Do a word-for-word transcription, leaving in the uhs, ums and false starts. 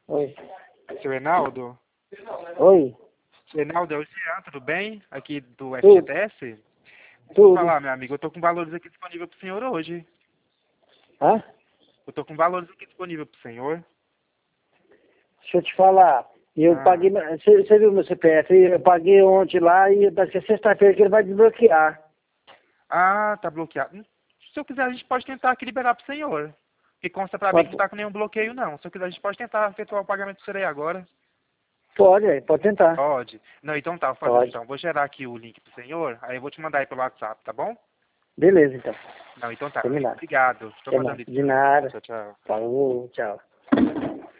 Oi. Seu Enaldo? Oi. Seu Enaldo, é o Jean, tudo bem? Aqui do Tudo. F G T S? Deixa eu Tudo. falar, meu amigo, eu tô com valores aqui disponível pro senhor hoje. Hã? Eu tô com valores aqui disponível pro senhor. Deixa eu te falar. Eu Ah, paguei. Você você viu meu C P F? Eu paguei ontem lá e vai ser sexta-feira que ele vai desbloquear. ah tá bloqueado. Hum, Se eu quiser, a gente pode tentar aqui liberar pro senhor. Que consta pra mim que Pode, não tá com nenhum bloqueio, não. Se eu quiser, a gente pode tentar efetuar o pagamento do senhor aí agora. pode, é, pode tentar. Pode. Não, então tá, vou fazer assim, Pode. então. Vou gerar aqui o link pro senhor, aí eu vou te mandar aí pelo WhatsApp, tá bom? Beleza, então. Não, então tá, meu amigo. Combinado. Obrigado. Estou Até mais. mandando isso De pra você. nada. Tchau, tchau. Falou, tchau.